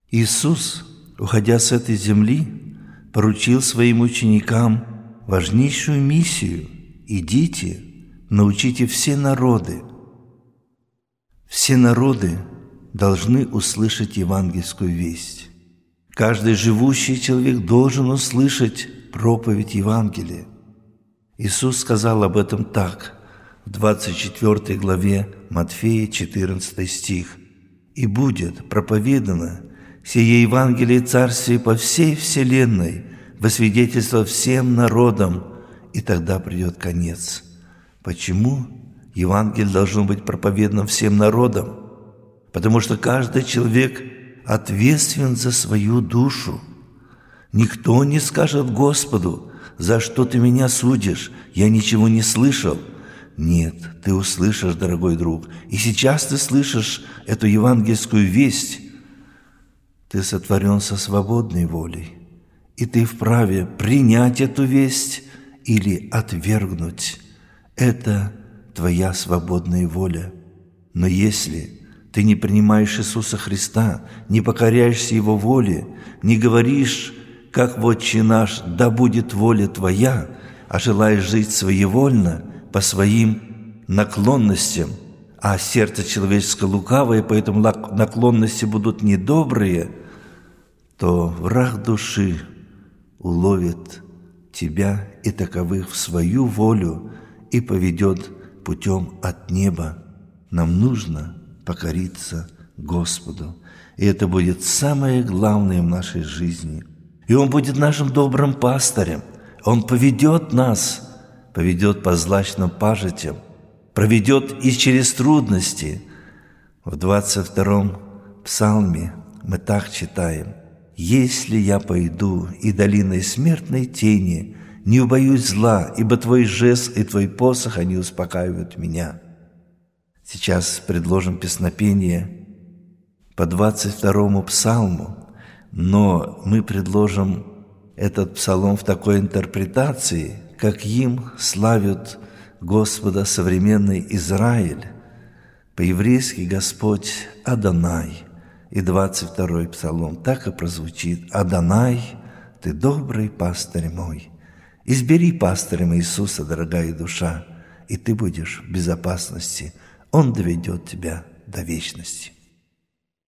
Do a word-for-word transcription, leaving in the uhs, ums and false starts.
Иисус, уходя с этой земли, поручил своим ученикам важнейшую миссию: «Идите, научите все народы». Все народы должны услышать евангельскую весть. Каждый живущий человек должен услышать проповедь Евангелия. Иисус сказал об этом так, в двадцать четвёртой главе Матфея, четырнадцатый стих: «И будет проповедано сие Евангелие Царствия по всей вселенной, во свидетельство всем народам, и тогда придет конец». Почему Евангелие должно быть проповедано всем народам? Потому что каждый человек ответственен за свою душу. Никто не скажет Господу: «За что ты меня судишь? Я ничего не слышал». Нет, ты услышишь, дорогой друг, и сейчас ты слышишь эту евангельскую весть. Ты сотворен со свободной волей, и ты вправе принять эту весть или отвергнуть. Это твоя свободная воля. Но если ты не принимаешь Иисуса Христа, не покоряешься Его воле, не говоришь, как в Отче наш: «Да будет воля Твоя», а желаешь жить своевольно, по своим наклонностям, а сердце человеческое лукавое, поэтому наклонности будут недобрые, то враг души уловит тебя и таковых в свою волю и поведет путем от неба. Нам нужно покориться Господу, и это будет самое главное в нашей жизни. И Он будет нашим добрым пастырем. Он поведет нас, поведет по злачным пажитям, проведет и через трудности. В двадцать втором псалме мы так читаем: «Если я пойду и долиной смертной тени, не убоюсь зла, ибо Твой жезл и Твой посох, они успокаивают меня». Сейчас предложим песнопение по двадцать второму псалму, но мы предложим этот псалом в такой интерпретации, как им славят Господа современный Израиль. По-еврейски Господь Адонай. И двадцать второй псалом так и прозвучит: «Адонай, Ты добрый пастырь мой». Избери пастырем Иисуса, дорогая душа, и ты будешь в безопасности. Он доведет тебя до вечности.